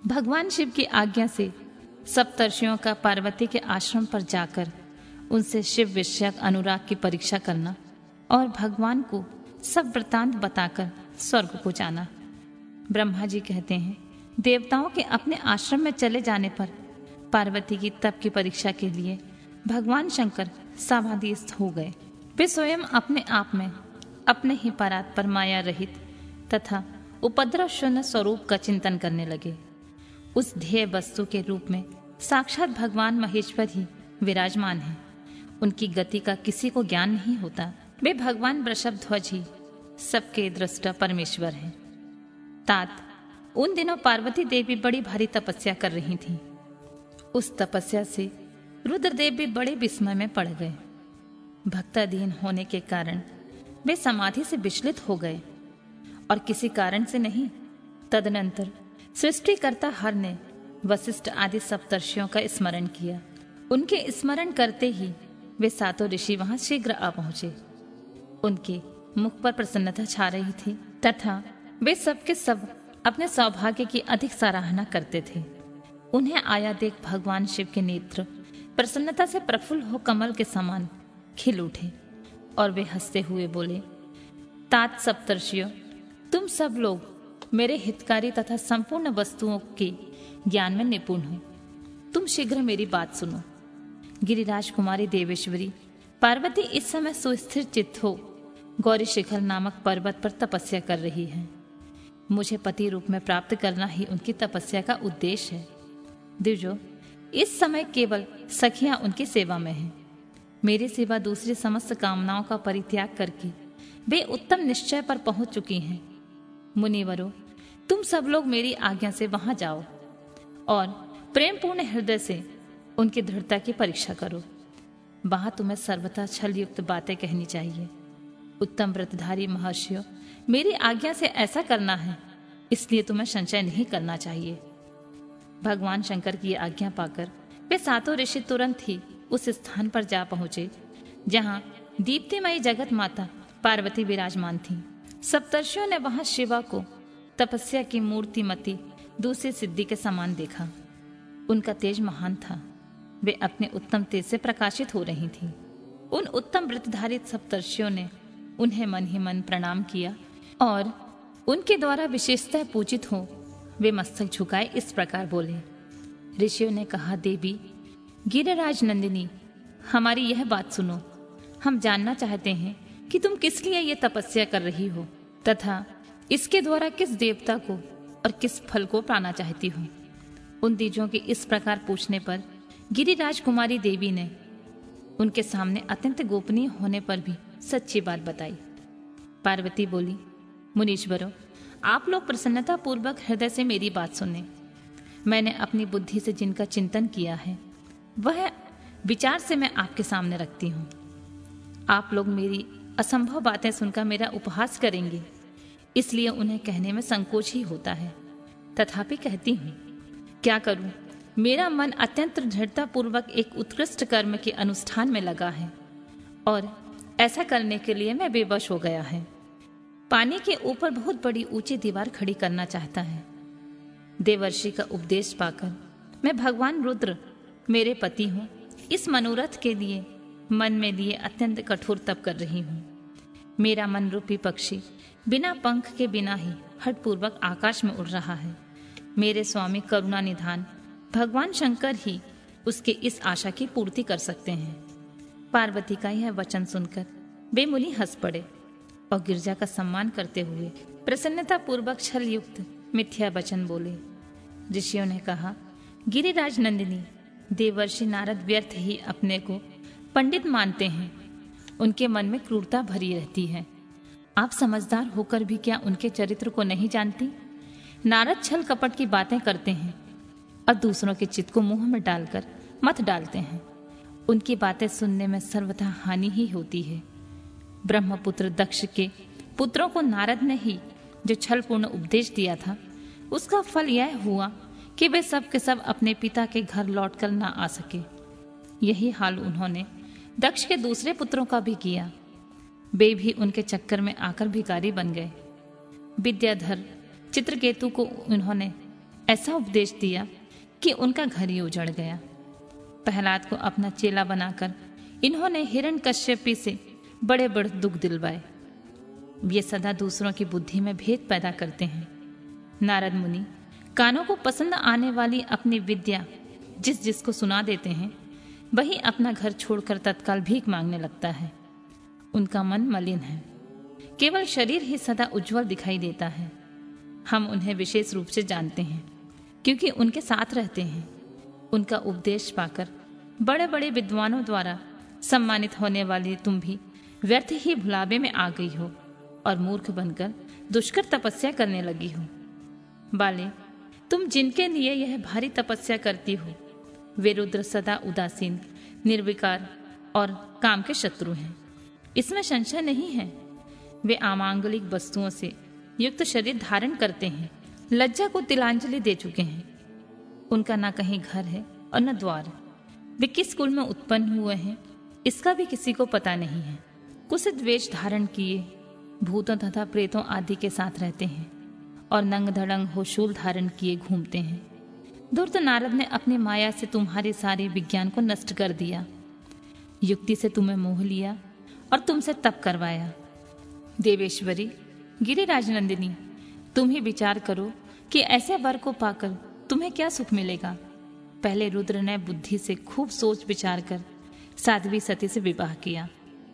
भगवान शिव की आज्ञा से सप्तर्षियों का पार्वती के आश्रम पर जाकर उनसे शिव विषयक अनुराग की परीक्षा करना और भगवान को सब वृतांत बताकर स्वर्ग को जाना। ब्रह्मा जी कहते हैं, देवताओं के अपने आश्रम में चले जाने पर पार्वती की तप की परीक्षा के लिए भगवान शंकर समाधिस्थ हो गए। वे स्वयं अपने आप में अपने ही परात्पर माया रहित तथा उपद्रव शून्य स्वरूप का चिंतन करने लगे। उस ध्येय वस्तु के रूप में साक्षात भगवान महेश्वर ही विराजमान है। उनकी गति का किसी को ज्ञान नहीं होता। वे भगवान वृषभध्वज ही सबके दृष्टा परमेश्वर हैं। तात उन दिनों पार्वती देवी बड़ी भारी तपस्या कर रही थी। उस तपस्या से रुद्रदेव भी बड़े विस्मय में पड़ गए। भक्ताधीन होने के कारण वे समाधि से विचलित हो गए और किसी कारण से नहीं। तदनंतर सृष्टिकर्ता हर ने वशिष्ठ आदि सप्तर्षियों का स्मरण किया। उनके स्मरण करते ही वे सातों ऋषि वहां शीघ्र आ पहुंचे। उनके मुख पर प्रसन्नता छा रही थी तथा वे सबके सब अपने सौभाग्य की अधिक सराहना करते थे। उन्हें आया देख भगवान शिव के नेत्र प्रसन्नता से प्रफुल्ल हो कमल के समान खिल उठे और वे हंसते हुए बोले, तात सप्तर्षियों, तुम सब लोग मेरे हितकारी तथा संपूर्ण वस्तुओं के ज्ञान में निपुण हो। तुम शीघ्र मेरी बात सुनो। गिरिराज कुमारी देवेश्वरी पार्वती इस समय सुस्थिर चित्त हो गौरी शिखर नामक पर्वत पर तपस्या कर रही है। मुझे पति रूप में प्राप्त करना ही उनकी तपस्या का उद्देश्य है। द्विजो, इस समय केवल सखियां उनकी सेवा में हैं। मेरे सिवा दूसरी समस्त कामनाओं का परित्याग करके वे उत्तम निश्चय पर पहुंच चुकी हैं। मुनिवरों, तुम सब लोग मेरी आज्ञा से वहां जाओ और प्रेम पूर्ण हृदय से उनकी दृढ़ता की परीक्षा करो। वहां तुम्हें सर्वथा छल युक्त बातें कहनी चाहिए। उत्तम व्रतधारी महर्षियों, मेरी आज्ञा से ऐसा करना है, इसलिए तुम्हें संशय नहीं करना चाहिए। भगवान शंकर की आज्ञा पाकर वे सातों ऋषि तुरंत ही उस स्थान पर जा पहुंचे जहां दीप्तिमयी जगत माता पार्वती विराजमान थी। सप्तर्षियों ने वहां शिवा को तपस्या की मूर्तिमती दूसरी सिद्धि के समान देखा। उनका तेज महान था। वे अपने उत्तम तेज से प्रकाशित हो रही थीं। उन उत्तम व्रतधारित सप्तर्षियों ने उन्हें मन ही मन प्रणाम किया और उनके द्वारा विशेषतः पूजित हो वे मस्तक झुकाए इस प्रकार बोले। ऋषियों ने कहा, देवी गिरिराज नंदिनी, हमारी यह बात सुनो। हम जानना चाहते हैं कि तुम किस लिए ये तपस्या कर रही हो तथा इसके द्वारा किस देवता को और किस फल को पाना चाहती हो। उन द्विजों के इस प्रकार पूछने पर गिरिराज कुमारी देवी ने उनके सामने अत्यंत गोपनीय होने पर भी सच्ची बात बताई। पार्वती बोली, मुनीश्वरों, आप लोग प्रसन्नता पूर्वक हृदय से मेरी बात सुने। मैंने अपनी बुद्धि से जिनका चिंतन किया है वह विचार से मैं आपके सामने रखती हूँ। आप लोग मेरी असंभव बातें सुनकर मेरा उपहास करेंगे, इसलिए उन्हें कहने में संकोच ही होता है। तथापि कहती हूँ, क्या करूं, मेरा मन अत्यंत दृढ़ता पूर्वक एक उत्कृष्ट कर्म के अनुष्ठान में लगा है और ऐसा करने के लिए मैं बेवश हो गया है। पानी के ऊपर बहुत बड़ी ऊंची दीवार खड़ी करना चाहता है। देवर्षि का उपदेश पाकर मैं भगवान रुद्र मेरे पति हूँ, इस मनोरथ के लिए मन में लिए अत्यंत कठोर तप कर रही हूँ। मेरा मन रूपी पक्षी बिना पंख के बिना ही हठपूर्वक आकाश में उड़ रहा है। मेरे स्वामी करुणा निधान भगवान शंकर ही उसके इस आशा की पूर्ति कर सकते हैं। पार्वती का यह वचन सुनकर वे मुनि हंस पड़े और गिरजा का सम्मान करते हुए प्रसन्नता पूर्वक छल युक्त मिथ्या वचन बोले। ऋषियों ने कहा, गिरिराज नंदिनी, देवर्षि नारद व्यर्थ ही अपने को पंडित मानते हैं। उनके मन में क्रूरता भरी रहती है। आप समझदार होकर भी क्या उनके चरित्र को नहीं जानती? नारद छल कपट की बातें करते हैं और दूसरों के चित्त को मुंह में डालकर मत डालते हैं। उनकी बातें सुनने में सर्वथा हानि ही होती है। ब्रह्मपुत्र दक्ष के पुत्रों को नारद ने ही जो छलपूर्ण उपदेश दिया था, उसका फल यह हुआ कि वे सब के सब अपने पिता के घर लौटकर ना आ सके। यही हाल उन्होंने दक्ष के दूसरे पुत्रों का भी किया। वे भी उनके चक्कर में आकर भिखारी बन गए। विद्याधर चित्रकेतु को उन्होंने ऐसा उपदेश दिया कि उनका घर ही उजड़ गया। प्रहलाद को अपना चेला बनाकर इन्होंने हिरण्यकश्यपी से बड़े बड़े दुख दिलवाए। ये सदा दूसरों की बुद्धि में भेद पैदा करते हैं। नारद मुनि कानों को पसंद आने वाली अपनी विद्या जिस जिसको सुना देते हैं, वही अपना घर छोड़कर तत्काल भीख मांगने लगता है। उनका मन मलिन है, केवल शरीर ही सदा उज्जवल दिखाई देता है। हम उन्हें विशेष रूप से जानते हैं क्योंकि उनके साथ रहते हैं। उनका उपदेश पाकर बड़े बड़े विद्वानों द्वारा सम्मानित होने वाली तुम भी व्यर्थ ही भुलावे में आ गई हो और मूर्ख बनकर दुष्कर तपस्या करने लगी हो। बाले, तुम जिनके लिए यह भारी तपस्या करती हो वे रुद्र सदा उदासीन, निर्विकार और काम के शत्रु हैं, इसमें संशय नहीं है। वे आमांगलिक वस्तुओं से युक्त शरीर धारण करते हैं, लज्जा को तिलांजलि दे चुके हैं। उनका ना कहीं घर है और न द्वार। वे किस कुल में उत्पन्न हुए हैं इसका भी किसी को पता नहीं है। कुत्सित वेश धारण किए भूतों तथा प्रेतों आदि के साथ रहते हैं और नंग धड़ंग हो शूल धारण किए घूमते हैं। धूर्त नारद ने अपनी माया से तुम्हारे सारे विज्ञान को नष्ट कर दिया, युक्ति से तुम्हें मोह लिया और तुमसे तप करवाया। देवेश्वरी, गिरिराज नंदिनी, तुम ही विचार करो कि ऐसे वर को पाकर तुम्हें क्या सुख मिलेगा। पहले रुद्र ने बुद्धि से खूब सोच विचार कर साध्वी सती से विवाह किया,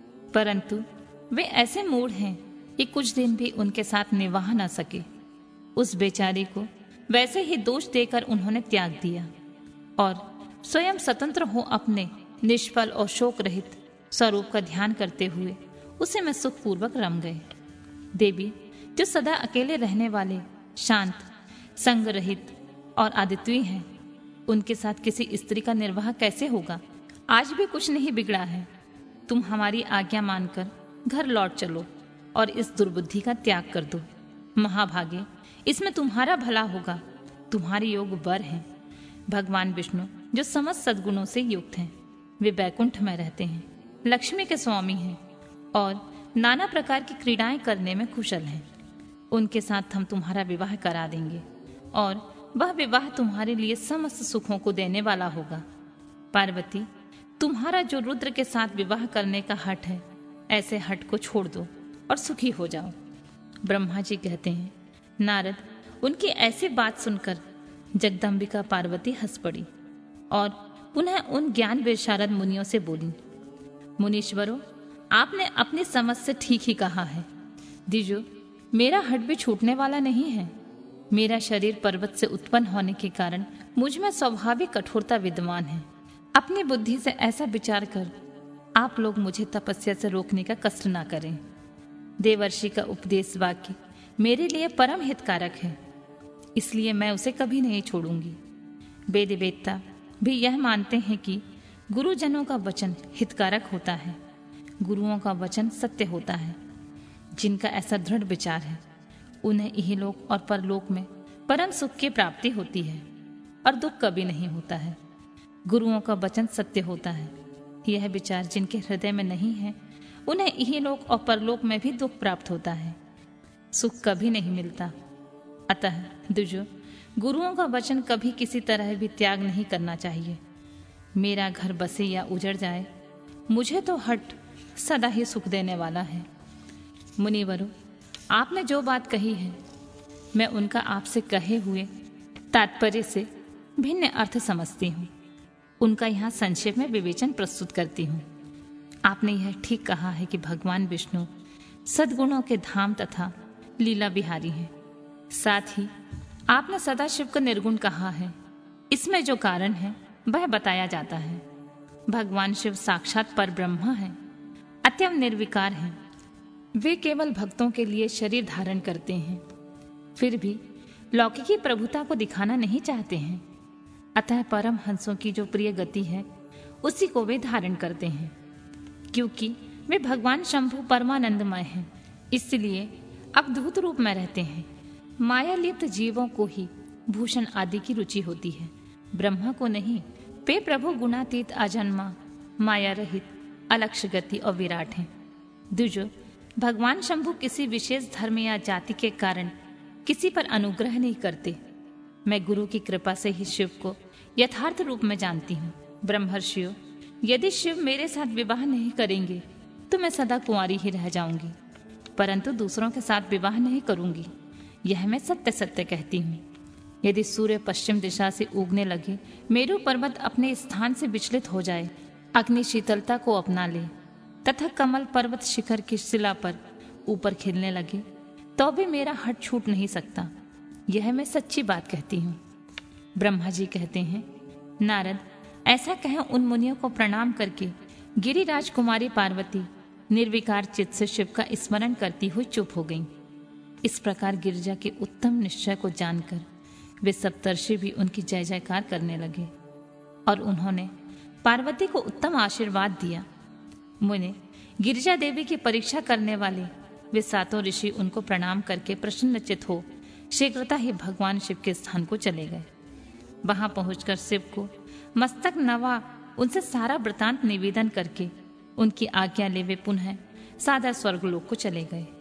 परंतु वे ऐसे मूढ़ हैं कि कुछ दिन भी उनके साथ निवाह न सके। उस बेचारी को वैसे ही दोष देकर उन्होंने त्याग दिया और स्वयं स्वतंत्र हो अपने निष्फल और शोक रहित स्वरूप का ध्यान करते हुए उसे में सुखपूर्वक रम गए। देवी, जो सदा अकेले रहने वाले, शांत, संग रहित और आदित्य हैं, उनके साथ किसी स्त्री का निर्वाह कैसे होगा। आज भी कुछ नहीं बिगड़ा है। तुम हमारी आज्ञा मानकर घर लौट चलो और इस दुर्बुद्धि का त्याग कर दो। महाभागे, इसमें तुम्हारा भला होगा। तुम्हारे योग वर हैं। भगवान विष्णु जो समस्त सद्गुणों से युक्त हैं, वे बैकुंठ में रहते हैं, लक्ष्मी के स्वामी हैं और नाना प्रकार की क्रीड़ाएं करने में कुशल हैं। उनके साथ हम तुम्हारा विवाह करा देंगे और वह विवाह तुम्हारे लिए समस्त सुखों को देने वाला होगा। पार्वती, तुम्हारा जो रुद्र के साथ विवाह करने का हठ है, ऐसे हठ को छोड़ दो और सुखी हो जाओ। ब्रह्मा जी कहते हैं, नारद, उनकी ऐसी बात सुनकर जगदम्बिका पार्वती हंस पड़ी और पुनः उन ज्ञान विशारद मुनियों से बोली, मुनीश्वरों, आपने अपनी समझ से ठीक ही कहा है। दीजो, मेरा हठ भी छूटने वाला नहीं है। मेरा शरीर पर्वत से उत्पन्न होने के कारण मुझ में स्वाभाविक कठोरता विद्यमान है। अपनी बुद्धि से ऐसा विचार कर आप लोग मुझे तपस्या से रोकने का कष्ट ना करें। देवर्षि का उपदेश वाक्य मेरे लिए परम हितकारक है, इसलिए मैं उसे कभी नहीं छोड़ूंगी। वेद वेत्ता भी यह मानते हैं कि गुरुजनों का वचन हितकारक होता है, गुरुओं का वचन सत्य होता है। जिनका ऐसा दृढ़ विचार है उन्हें इहलोक और परलोक में परम सुख की प्राप्ति होती है और दुख कभी नहीं होता है। गुरुओं का वचन सत्य होता है। यह विचार जिनके हृदय में नहीं है उन्हें इहलोक और परलोक में भी दुख प्राप्त होता है, सुख कभी नहीं मिलता। अतः दुजो, गुरुओं का वचन कभी किसी तरह भी त्याग नहीं करना चाहिए। मेरा घर बसे या उजड़ जाए, मुझे तो हट सदा ही सुख देने वाला है। मुनिवरों, आपने जो बात कही है मैं उनका आपसे कहे हुए तात्पर्य से भिन्न अर्थ समझती हूँ। उनका यहाँ संक्षेप में विवेचन प्रस्तुत करती हूँ। आपने यह ठीक कहा है कि भगवान विष्णु सद्गुणों के धाम तथा लीला बिहारी हैं। साथ ही आपने सदाशिव को निर्गुण कहा है। इसमें जो कारण है वह बताया जाता है। भगवान शिव साक्षात पर ब्रह्मा है, अत्यंत निर्विकार हैं। वे केवल भक्तों के लिए शरीर धारण करते हैं, फिर भी लौकिकी प्रभुता को दिखाना नहीं चाहते हैं। अतः परम हंसों की जो प्रिय गति है उसी को वे धारण करते हैं। क्योंकि वे भगवान शंभु परमानंदमय हैं, इसलिए अवधूत रूप में रहते हैं। माया लिप्त जीवों को ही भूषण आदि की रुचि होती है, ब्रह्मा को नहीं। वे प्रभु गुणातीत, अजन्मा, माया रहित, अलक्ष गति और विराट हैं। दूजो, भगवान शंभु किसी विशेष धर्म या जाति के कारण किसी पर अनुग्रह नहीं करते। मैं गुरु की कृपा से ही शिव को यथार्थ रूप में जानती हूँ। ब्रह्मर्षियों, यदि शिव मेरे साथ विवाह नहीं करेंगे तो मैं सदा कुंवारी ही रह जाऊंगी, परंतु दूसरों के साथ विवाह नहीं करूंगी। यह मैं सत्य सत्य कहती हूँ। यदि सूर्य पश्चिम दिशा से उगने लगे, मेरु पर्वत अपने स्थान से विचलित हो जाए, अग्नि शीतलता को अपना ले तथा कमल पर्वत शिखर की शिला पर ऊपर खिलने लगे, तो भी मेरा हट छूट नहीं सकता। यह मैं सच्ची बात कहती हूँ। ब्रह्मा जी कहते हैं, नारद, ऐसा कह उन मुनियों को प्रणाम करके गिरिराज कुमारी पार्वती निर्विकार चित्त से शिव का स्मरण करती हुई चुप हो गईं। इस प्रकार गिरिजा के उत्तम निश्चय को जानकर वे सप्तर्षि भी उनकी जय जयकार करने लगे और उन्होंने पार्वती को उत्तम आशीर्वाद दिया। मुने, गिरिजा देवी की परीक्षा करने वाले वे सातों ऋषि उनको प्रणाम करके प्रसन्नचित हो शीघ्रता ही भगवान शिव के स्थान को चले गए। वहां पहुंचकर शिव को मस्तक नवा उनसे सारा वृतांत निवेदन करके उनकी आज्ञा ले वे पुनः सादर स्वर्गलोक को चले गए।